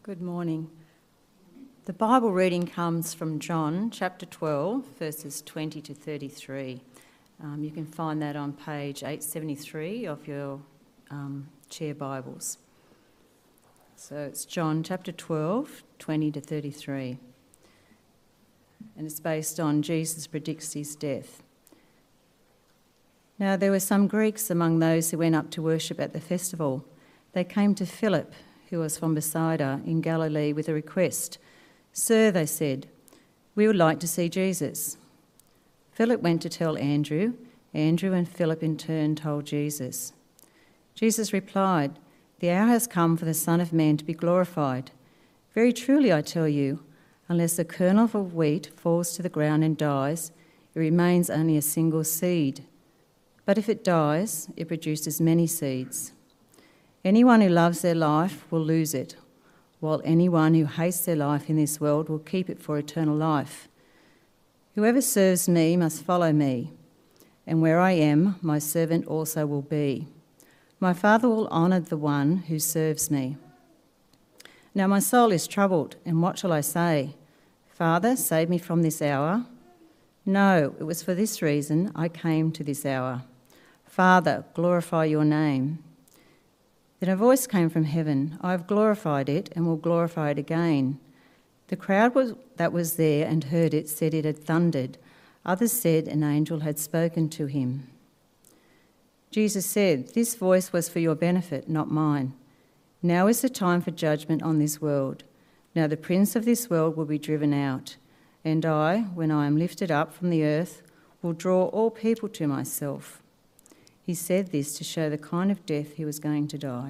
Good morning. The Bible reading comes from John chapter 12, verses 20 to 33. You can find that on page 873 of your chair Bibles. So it's John chapter 12, 20 to 33. And it's based on Jesus predicts his death. Now there were some Greeks among those who went up to worship at the festival. They came to Philip, who was from Bethsaida in Galilee, with a request. "Sir," they said, "we would like to see Jesus." Philip went to tell Andrew. Andrew and Philip in turn told Jesus. Jesus replied, "The hour has come for the Son of Man to be glorified. Very truly I tell you, unless a kernel of wheat falls to the ground and dies, it remains only a single seed. But if it dies, it produces many seeds. Anyone who loves their life will lose it, while anyone who hates their life in this world will keep it for eternal life. Whoever serves me must follow me, and where I am, my servant also will be. My Father will honour the one who serves me. Now my soul is troubled, and what shall I say? Father, save me from this hour? No, it was for this reason I came to this hour. Father, glorify your name." Then a voice came from heaven, "I have glorified it and will glorify it again." The crowd that was there and heard it said it had thundered. Others said an angel had spoken to him. Jesus said, "This voice was for your benefit, not mine. Now is the time for judgment on this world. Now the prince of this world will be driven out. And I, when I am lifted up from the earth, will draw all people to myself." He said this to show the kind of death he was going to die.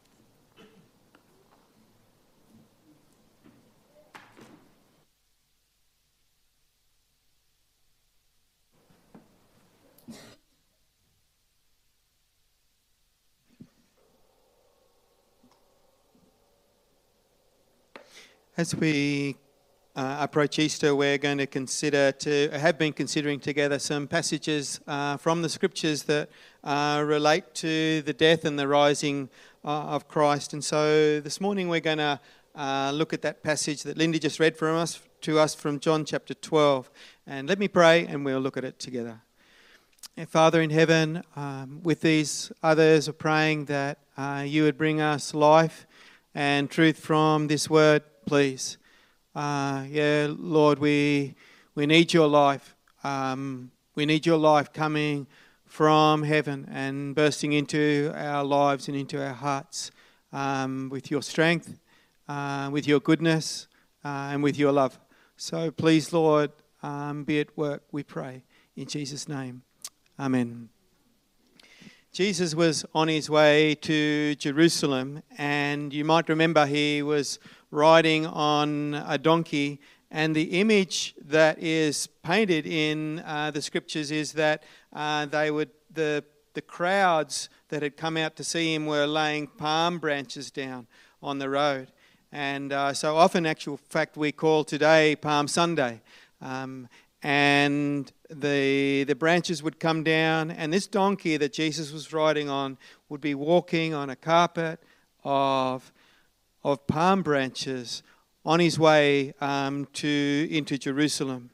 As we approach Easter, we're going to have been considering together some passages from the Scriptures that relate to the death and the rising of Christ. And so this morning we're going to look at that passage that Lindy just read to us from John chapter 12. And let me pray and we'll look at it together. And Father in heaven, with these others, are praying that you would bring us life and truth from this word, please. Lord, we need your life. We need your life coming from heaven and bursting into our lives and into our hearts with your strength, with your goodness, and with your love. So please, Lord, be at work, we pray. In Jesus' name, amen. Jesus was on his way to Jerusalem, and you might remember he was riding on a donkey, and the image that is painted in the Scriptures is that the crowds that had come out to see him were laying palm branches down on the road. And so often, actual fact, we call today Palm Sunday. And the branches would come down, and this donkey that Jesus was riding on would be walking on a carpet of palm branches on his way into Jerusalem.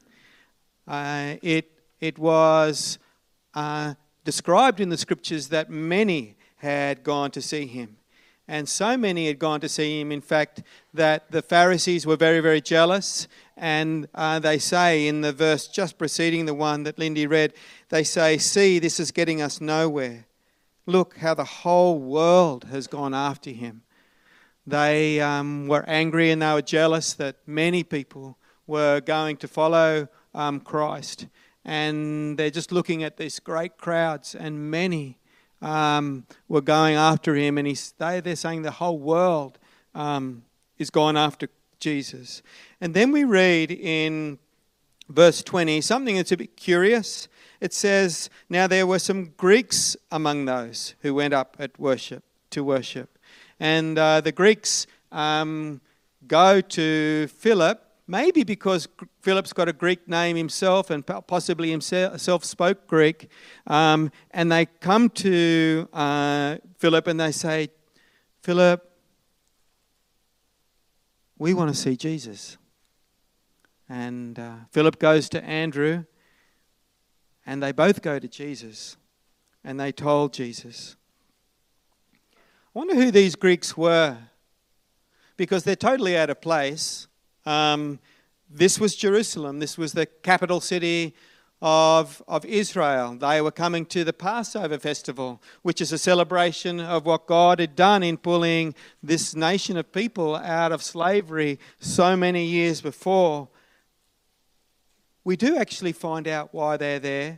It was described in the Scriptures that many had gone to see him. And so many had gone to see him, in fact, that the Pharisees were very, very jealous. And they say in the verse just preceding the one that Lindy read, they say, "See, this is getting us nowhere. Look how the whole world has gone after him." They were angry and they were jealous that many people were going to follow Christ. And they're just looking at these great crowds, and many were going after him. And they're saying the whole world is gone after Jesus. And then we read in verse 20 something that's a bit curious. It says, "Now there were some Greeks among those who went up to worship. And the Greeks go to Philip, maybe because Philip's got a Greek name himself and possibly himself spoke Greek. And they come to Philip and they say, "Philip, we want to see Jesus. And Philip goes to Andrew, and they both go to Jesus, and they told Jesus. I wonder who these Greeks were, because they're totally out of place. This was Jerusalem. This was the capital city of Israel. They were coming to the Passover festival, which is a celebration of what God had done in pulling this nation of people out of slavery so many years before. We do actually find out why they're there.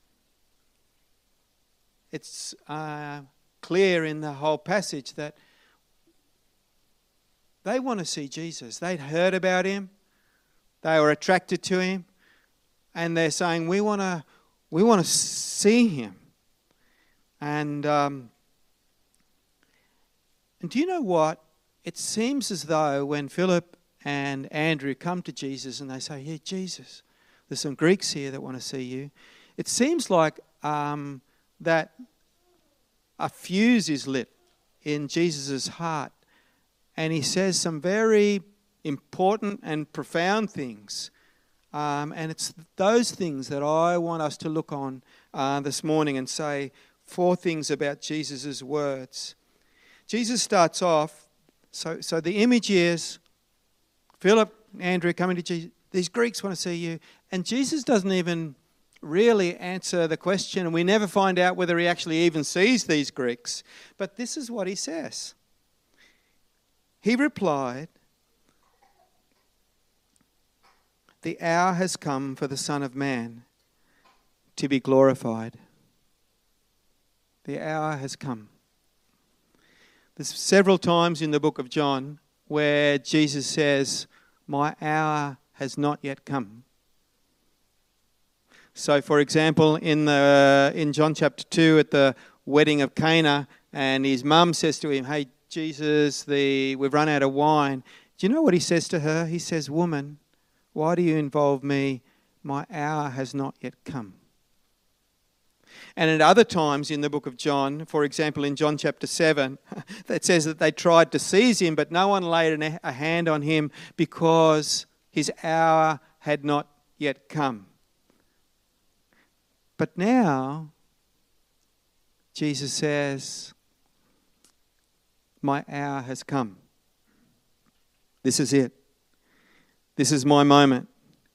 It's clear in the whole passage that they want to see Jesus. They'd heard about him. They were attracted to him. And they're saying, we want to see him. And do you know what? It seems as though when Philip and Andrew come to Jesus and they say, yeah, Jesus, there's some Greeks here that want to see you. It seems like that a fuse is lit in Jesus' heart. And he says some very important and profound things. And it's those things that I want us to look on this morning and say 4 things about Jesus' words. Jesus starts off, so the image is Philip, Andrew coming to Jesus. These Greeks want to see you. And Jesus doesn't even really answer the question, and we never find out whether he actually even sees these Greeks. But this is what he says. He replied, "The hour has come for the Son of Man to be glorified." The hour has come. There's several times in the book of John where Jesus says, "My hour has not yet come." So, for example, in John chapter 2 at the wedding of Cana, and his mum says to him, "Hey, Jesus, we've run out of wine." Do you know what he says to her? He says, "Woman, why do you involve me? My hour has not yet come." And at other times in the book of John, for example, in John chapter 7, it says that they tried to seize him, but no one laid a hand on him because his hour had not yet come. But now, Jesus says, "My hour has come. This is it. This is my moment."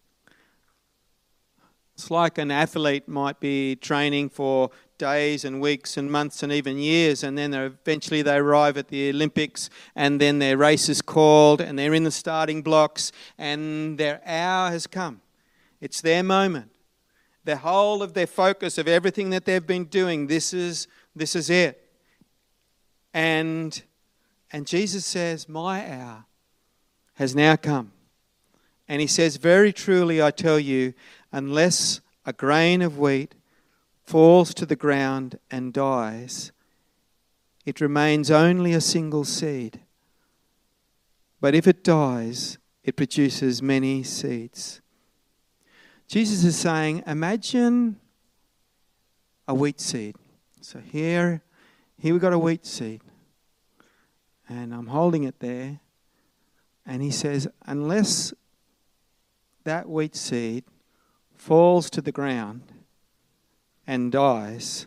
It's like an athlete might be training for days and weeks and months and even years, and then eventually they arrive at the Olympics, and then their race is called, and they're in the starting blocks, and their hour has come. It's their moment. The whole of their focus of everything that they've been doing, this is it. And Jesus says, "My hour has now come." And he says, "Very truly I tell you, unless a grain of wheat falls to the ground and dies, it remains only a single seed. But if it dies, it produces many seeds." Jesus is saying, imagine a wheat seed. So here we've got a wheat seed. And I'm holding it there. And he says, unless that wheat seed falls to the ground and dies,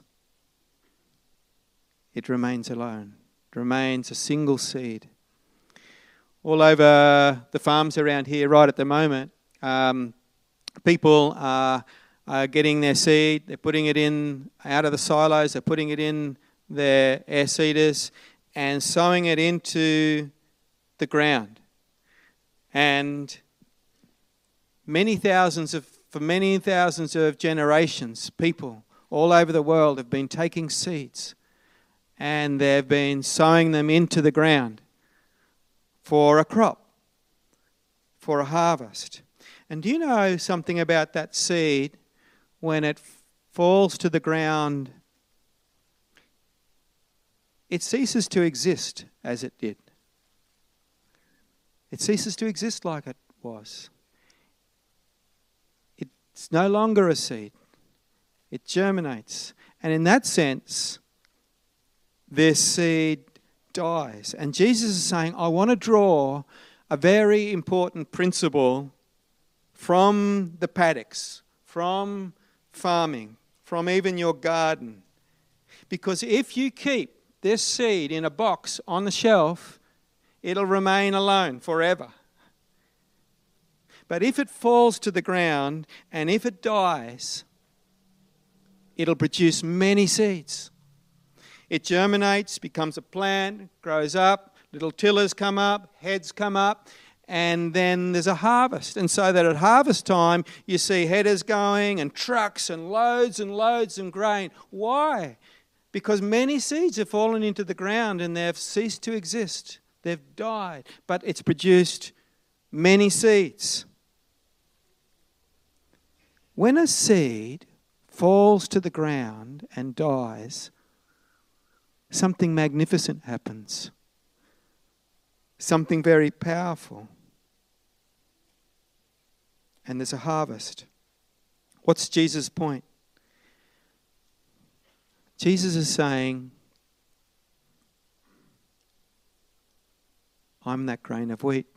it remains alone. It remains a single seed. All over the farms around here right at the moment, people are getting their seed, they're putting it in out of the silos, they're putting it in their air seeders and sowing it into the ground. And for many thousands of generations, people all over the world have been taking seeds and they've been sowing them into the ground for a crop, for a harvest. And do you know something about that seed? When it falls to the ground, it ceases to exist as it did. It ceases to exist like it was. It's no longer a seed. It germinates. And in that sense, this seed dies. And Jesus is saying, I want to draw a a very important principle from the paddocks, from farming, from even your garden. Because if you keep this seed in a box on the shelf, it'll remain alone forever. But if it falls to the ground and if it dies, it'll produce many seeds. It germinates, becomes a plant, grows up, little tillers come up, heads come up, and then there's a harvest. And so that at harvest time, you see headers going and trucks and loads of grain. Why? Because many seeds have fallen into the ground and they've ceased to exist. They've died. But it's produced many seeds. When a seed falls to the ground and dies, something magnificent happens. Something very powerful. And there's a harvest. What's Jesus' point? Jesus is saying, I'm that grain of wheat.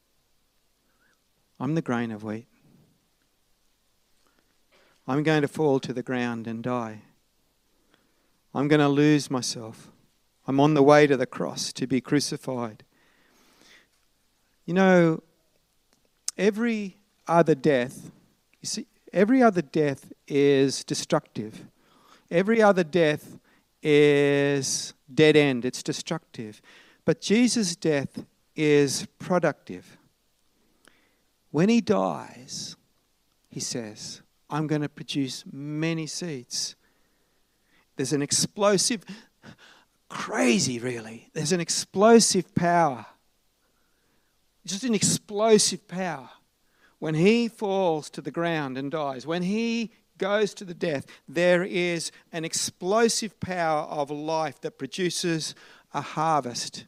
I'm the grain of wheat. I'm going to fall to the ground and die. I'm going to lose myself. I'm on the way to the cross to be crucified. You know, every other death is destructive. Every other death is dead end. It's destructive. But Jesus' death is productive. When he dies, he says, I'm going to produce many seeds. There's an explosive, crazy really, there's an explosive power. Just an explosive power. When he falls to the ground and dies, when he goes to the death, there is an explosive power of life that produces a harvest.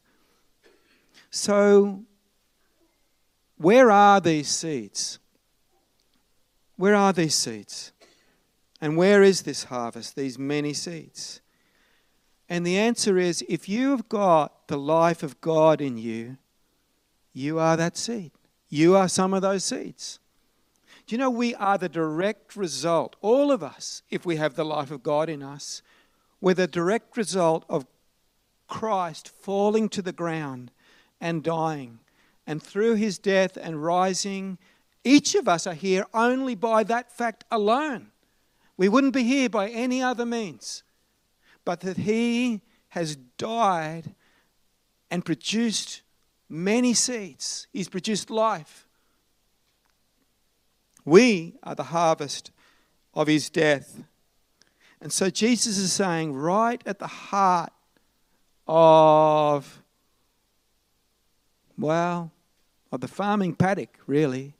So, where are these seeds? Where are these seeds? And where is this harvest, these many seeds? And the answer is, if you have got the life of God in you, you are that seed. You are some of those seeds. Do you know we are the direct result, all of us, if we have the life of God in us, we're the direct result of Christ falling to the ground and dying. And through his death and rising, each of us are here only by that fact alone. We wouldn't be here by any other means. But that he has died and produced many seeds. He's produced life. We are the harvest of his death. And so Jesus is saying, right at the heart of the farming paddock, really,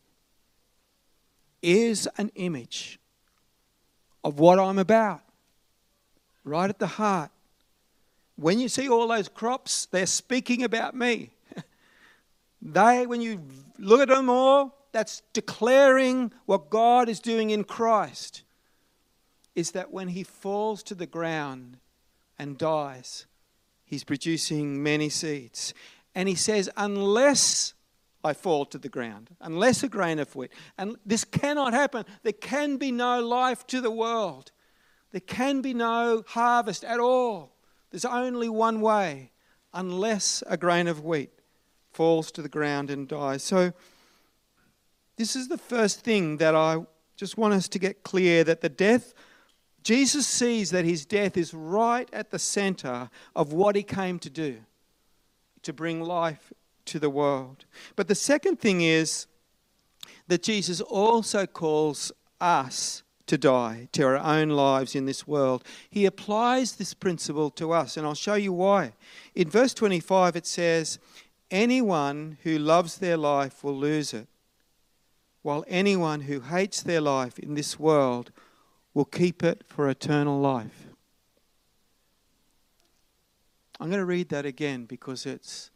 is an image of what I'm about. Right at the heart. When you see all those crops, they're speaking about me. When you look at them all, that's declaring what God is doing in Christ. Is that when he falls to the ground and dies, he's producing many seeds. And he says, unless I fall to the ground, unless a grain of wheat, and this cannot happen, there can be no life to the world. There can be no harvest at all. There's only one way, unless a grain of wheat falls to the ground and dies. So this is the first thing that I just want us to get clear, that the death, Jesus sees that his death is right at the center of what he came to do, to bring life to the world. But the second thing is that Jesus also calls us to die to our own lives in this world. He applies this principle to us, and I'll show you why. In verse 25 it says, anyone who loves their life will lose it, while anyone who hates their life in this world will keep it for eternal life. I'm going to read that again because it's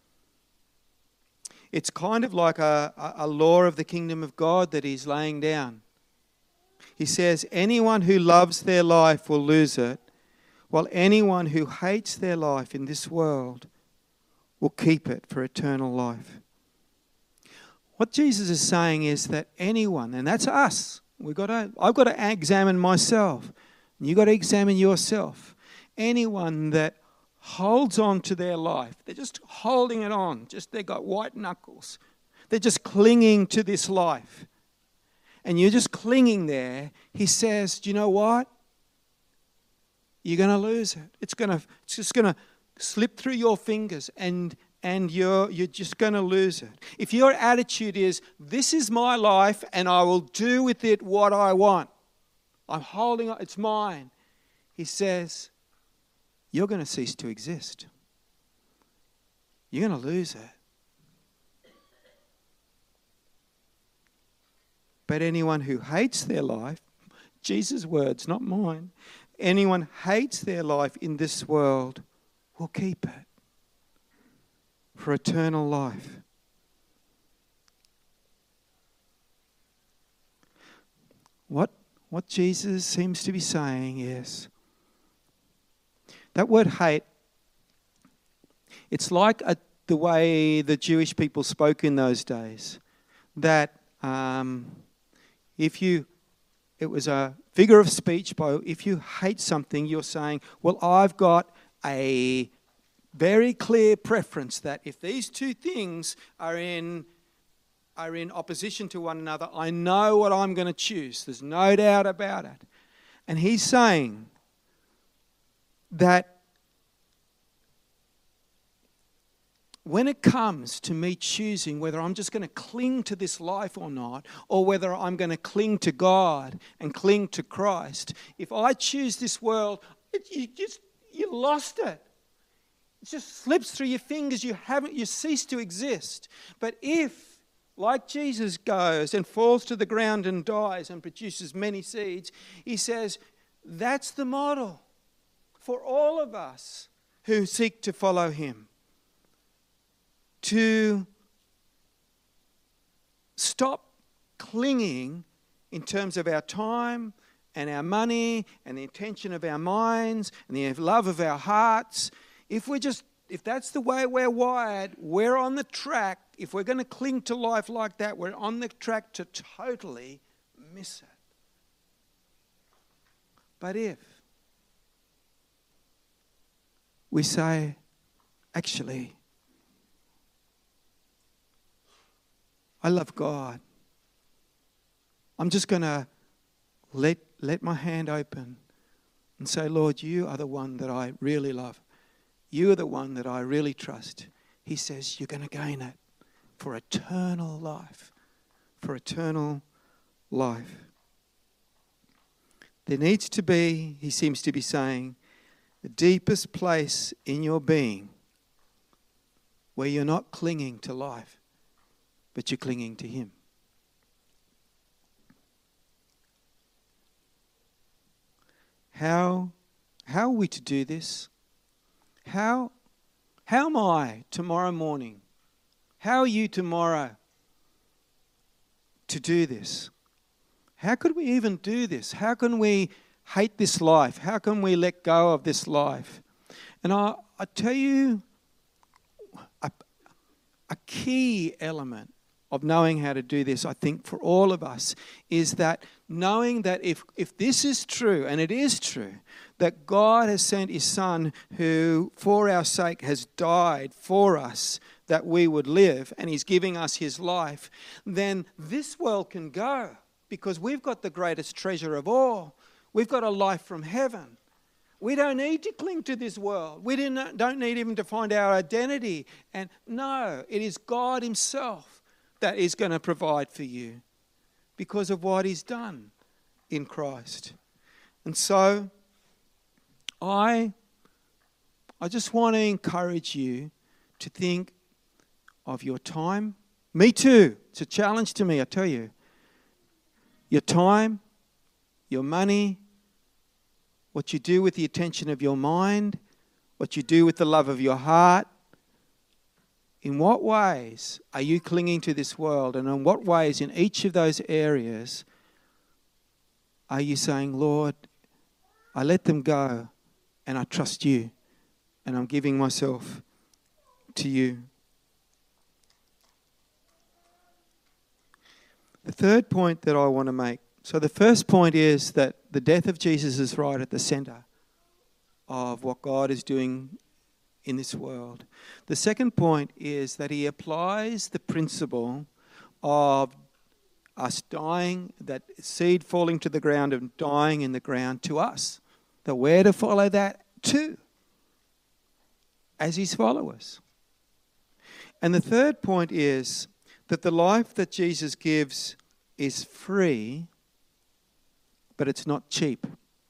kind of like a law of the kingdom of God that he's laying down. He says, anyone who loves their life will lose it, while anyone who hates their life in this world will keep it for eternal life. What Jesus is saying is that anyone, and that's us, I've got to examine myself. And you've got to examine yourself. Anyone that holds on to their life, they're just holding it on, they've got white knuckles. They're just clinging to this life. And you're just clinging there. He says, do you know what? You're going to lose it. It's just going to slip through your fingers and you're just going to lose it. If your attitude is, this is my life and I will do with it what I want. I'm holding it, it's mine. He says, you're going to cease to exist. You're going to lose it. But anyone who hates their life, Jesus' words, not mine, anyone hates their life in this world will keep it for eternal life. What Jesus seems to be saying is, that word hate, it's like the way the Jewish people spoke in those days. That it was a figure of speech, if you hate something, you're saying, well, I've got a very clear preference that if these two things are in opposition to one another, I know what I'm going to choose. There's no doubt about it. And he's saying that when it comes to me choosing whether I'm just going to cling to this life or not, or whether I'm going to cling to God and cling to Christ, if I choose this world, you lost it. It just slips through your fingers. You cease to exist. But if, like Jesus goes and falls to the ground and dies and produces many seeds, he says that's the model for all of us who seek to follow him. To stop clinging in terms of our time and our money and the intention of our minds and the love of our hearts. If that's the way we're wired, we're on the track. If we're going to cling to life like that, we're on the track to totally miss it. But if we say, actually, I love God, I'm just going to let my hand open and say, Lord, you are the one that I really love. You are the one that I really trust. He says, you're going to gain it for eternal life. For eternal life. There needs to be, he seems to be saying, the deepest place in your being where you're not clinging to life, but you're clinging to him. How are we to do this? How am I tomorrow morning? How are you tomorrow to do this? How could we even do this? How can we hate this life? How can we let go of this life? And I tell you, a key element of knowing how to do this, I think, for all of us, is that knowing that if this is true, and it is true, that God has sent his Son who, for our sake, has died for us, that we would live, and he's giving us his life, then this world can go, because we've got the greatest treasure of all. We've got a life from heaven. We don't need to cling to this world. We don't need even to find our identity. And no, it is God himself that is going to provide for you because of what he's done in Christ. And so I just want to encourage you to think of your time. Me too. It's a challenge to me, I tell you. Your time, your money, what you do with the attention of your mind, what you do with the love of your heart. In what ways are you clinging to this world? And in what ways in each of those areas are you saying, Lord, I let them go and I trust you and I'm giving myself to you. The third point that I want to make. So the first point is that the death of Jesus is right at the centre of what God is doing in this world. The second point is that he applies the principle of us dying, that seed falling to the ground and dying in the ground to us. That we're to follow that too, as his followers. And the third point is that the life that Jesus gives is free, but it's not cheap.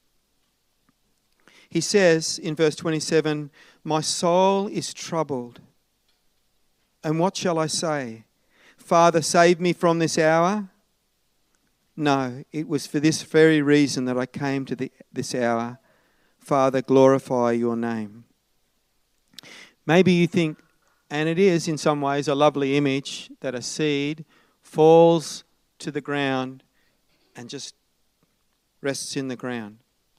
He says in verse 27, "My soul is troubled. And what shall I say? Father, save me from this hour? No, it was for this very reason that I came to this hour. Father, glorify your name." Maybe you think, and it is in some ways a lovely image, that a seed falls to the ground and just rests in the ground.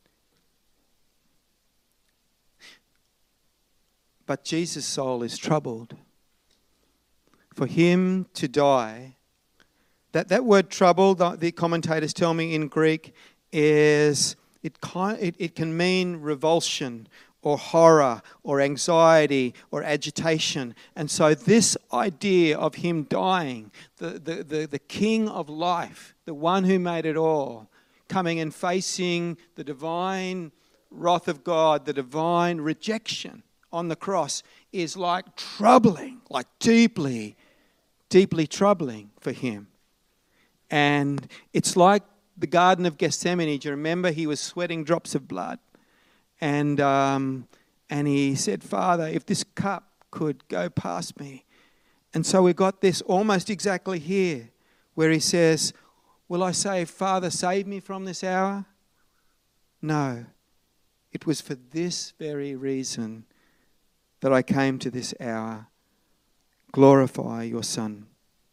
But Jesus' soul is troubled. For him to die, that word troubled, the commentators tell me in Greek, is it can mean revulsion or horror or anxiety or agitation. And so this idea of him dying, the king of life, the one who made it all, coming and facing the divine wrath of God, the divine rejection on the cross, is like troubling, like deeply, deeply troubling for him. And it's like the Garden of Gethsemane. Do you remember? He was sweating drops of blood. And he said, "Father, if this cup could go past me." And so we've got this almost exactly here, where he says, "Will I say, Father, save me from this hour?" No. It was for this very reason that I came to this hour. Glorify your Son.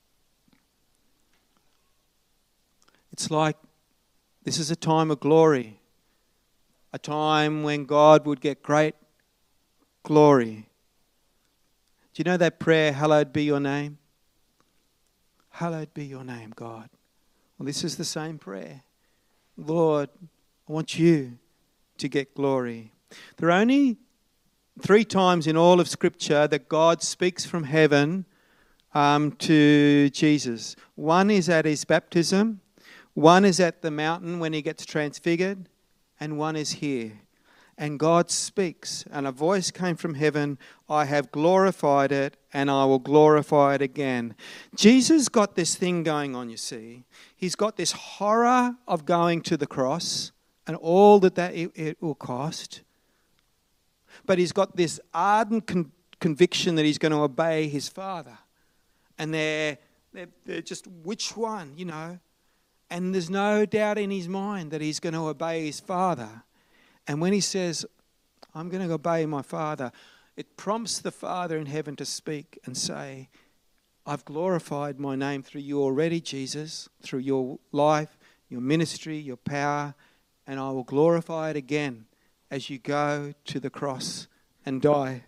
It's like this is a time of glory, a time when God would get great glory. Do you know that prayer, "Hallowed be your name"? Hallowed be your name, God. Well, this is the same prayer. Lord, I want you to get glory. There are only 3 times in all of Scripture that God speaks from heaven to Jesus. One is at his baptism, one is at the mountain when he gets transfigured, and one is here. And God speaks, and a voice came from heaven, "I have glorified it, and I will glorify it again." Jesus got this thing going on, you see. He's got this horror of going to the cross and all that it will cost. But he's got this ardent conviction that he's going to obey his Father. And they're just, which one, you know? And there's no doubt in his mind that he's going to obey his Father. And when he says, "I'm going to obey my Father," it prompts the Father in heaven to speak and say, "I've glorified my name through you already, Jesus, through your life, your ministry, your power, and I will glorify it again as you go to the cross and die."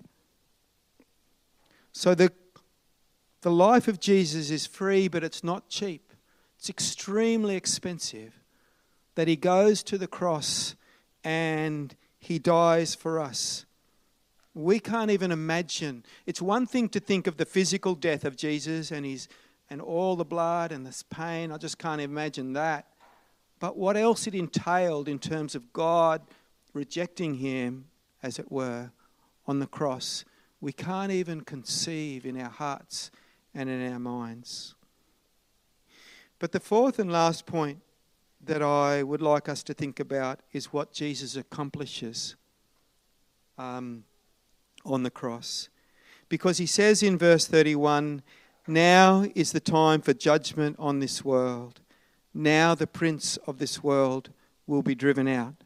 So the life of Jesus is free, but it's not cheap. It's extremely expensive that he goes to the cross and he dies for us. We can't even imagine. It's one thing to think of the physical death of Jesus and all the blood and this pain. I just can't imagine that. But what else it entailed in terms of God rejecting him, as it were, on the cross, we can't even conceive in our hearts and in our minds. But the fourth and last point that I would like us to think about is what Jesus accomplishes on the cross. Because he says in verse 31, "Now is the time for judgment on this world. Now the prince of this world will be driven out."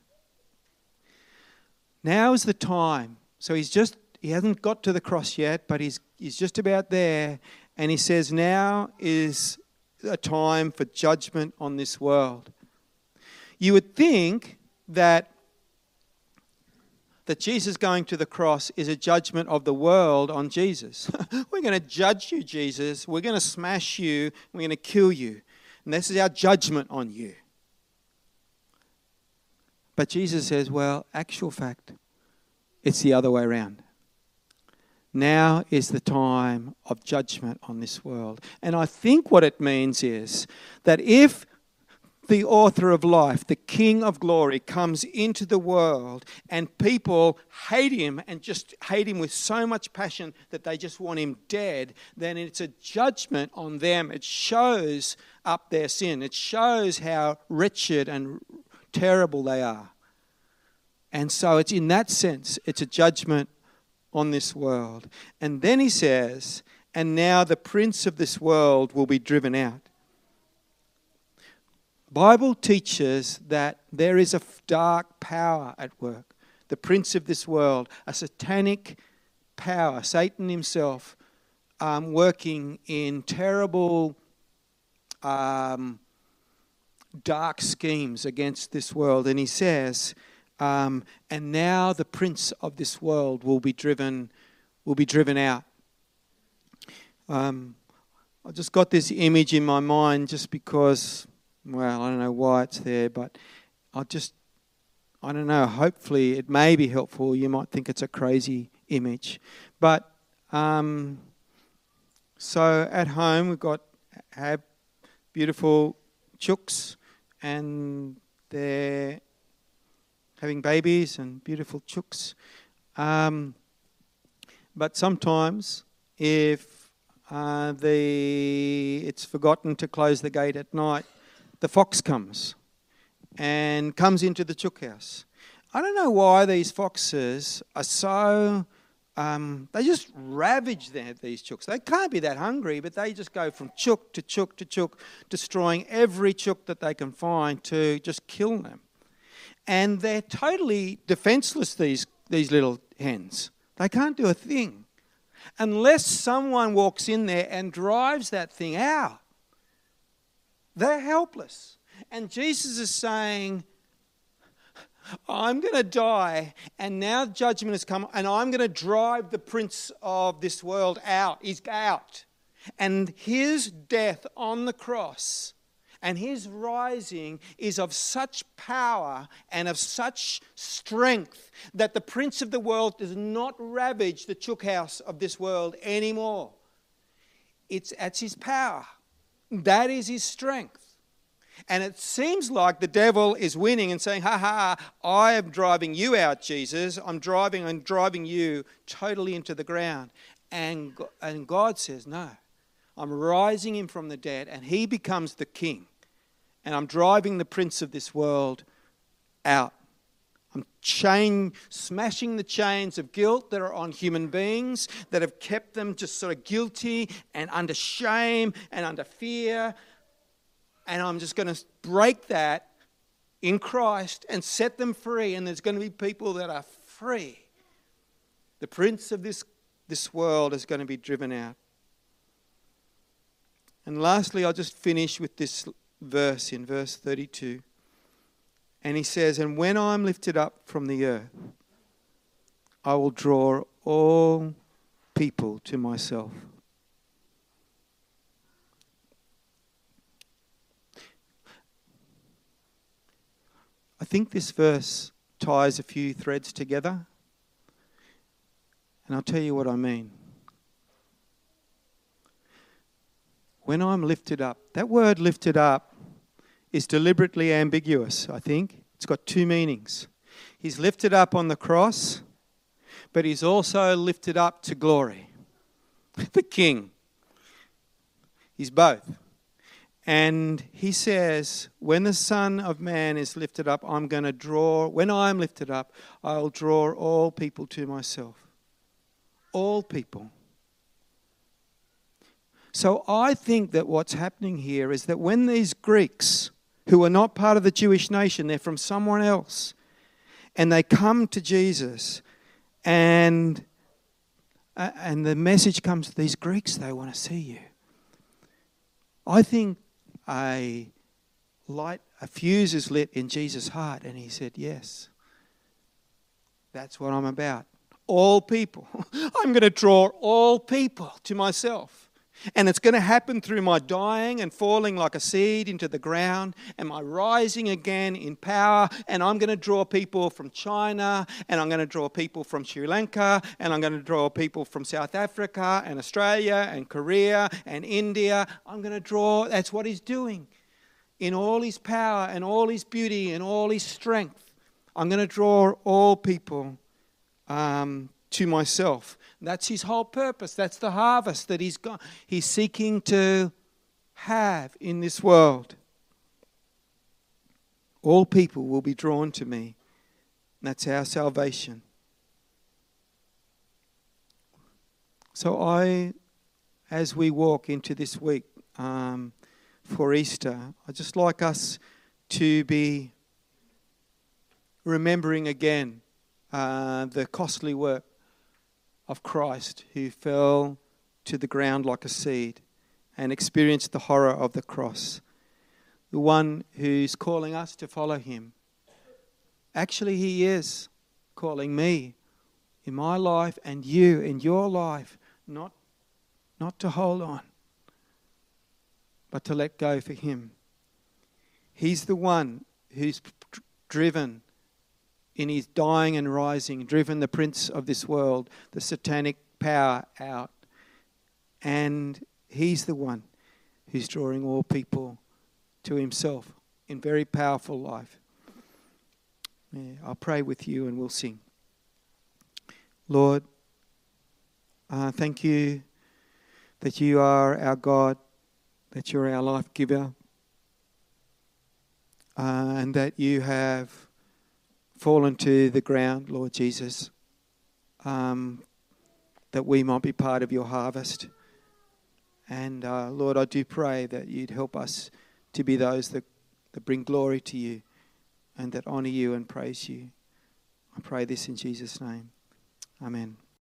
Now is the time. So he hasn't got to the cross yet, but he's just about there. And he says, now is a time for judgment on this world. You would think that Jesus going to the cross is a judgment of the world on Jesus. We're going to judge you, Jesus. We're going to smash you. We're going to kill you. And this is our judgment on you. But Jesus says, well, actual fact, it's the other way around. Now is the time of judgment on this world. And I think what it means is that if the author of life, the King of glory, comes into the world and people hate him and just hate him with so much passion that they just want him dead, then it's a judgment on them. It shows up their sin. It shows how wretched and terrible they are. And so it's in that sense, it's a judgment on this world. And then he says, and now the prince of this world will be driven out. Bible teaches that there is a dark power at work. The prince of this world, a satanic power, Satan himself, working in terrible, dark schemes against this world. And he says, and now the prince of this world will be driven out. I just got this image in my mind just because, well, I don't know why it's there, but I don't know, hopefully it may be helpful. You might think it's a crazy image. But so at home we've have beautiful chooks, and they're having babies and beautiful chooks. But sometimes if it's forgotten to close the gate at night, the fox comes into the chook house. I don't know why these foxes are so... they just ravage these chooks. They can't be that hungry, but they just go from chook to chook to chook, destroying every chook that they can find to just kill them. And they're totally defenseless, these little hens. They can't do a thing unless someone walks in there and drives that thing out. They're helpless. And Jesus is saying, I'm going to die, and now judgment has come, and I'm going to drive the prince of this world out. He's out. And his death on the cross and his rising is of such power and of such strength that the prince of the world does not ravage the chook house of this world anymore. That's his power. That is his strength. And it seems like the devil is winning and saying, I am driving you out, Jesus. I'm driving you totally into the ground. And God says, no, I'm rising him from the dead, and he becomes the king. And I'm driving the prince of this world out. I'm smashing the chains of guilt that are on human beings that have kept them just sort of guilty and under shame and under fear. And I'm just going to break that in Christ and set them free. And there's going to be people that are free. The prince of this world is going to be driven out. And lastly, I'll just finish with this verse in verse 32. And he says, and when I'm lifted up from the earth, I will draw all people to myself. I think this verse ties a few threads together. And I'll tell you what I mean. When I'm lifted up, that word lifted up is deliberately ambiguous, I think. It's got two meanings. He's lifted up on the cross, but he's also lifted up to glory. The King. He's both. And he says, when the Son of Man is lifted up, when I'm lifted up, I'll draw all people to myself. All people. So I think that what's happening here is that when these Greeks, who are not part of the Jewish nation, they're from someone else, and they come to Jesus, and the message comes to these Greeks, they want to see you. I think a fuse is lit in Jesus' heart, and he said, yes, that's what I'm about. All people. I'm going to draw all people to myself. And it's going to happen through my dying and falling like a seed into the ground and my rising again in power. And I'm going to draw people from China, and I'm going to draw people from Sri Lanka, and I'm going to draw people from South Africa and Australia and Korea and India. I'm going to draw. That's what he's doing. In all his power and all his beauty and all his strength, I'm going to draw all people to myself. That's his whole purpose. That's the harvest that he's seeking to have in this world. All people will be drawn to me. That's our salvation. So as we walk into this week for Easter, I'd just like us to be remembering again the costly work of Christ, who fell to the ground like a seed and experienced the horror of the cross. The one who's calling us to follow him. Actually, he is calling me in my life and you in your life, not to hold on, but to let go for him. He's the one who's driven in his dying and rising, driven the prince of this world, the satanic power out. And he's the one who's drawing all people to himself in very powerful life. Yeah, I'll pray with you and we'll sing. Lord, thank you that you are our God, that you're our life giver, and that you have fallen to the ground, Lord Jesus, that we might be part of your harvest. And Lord, I do pray that you'd help us to be those that bring glory to you and that honour you and praise you. I pray this in Jesus' name. Amen.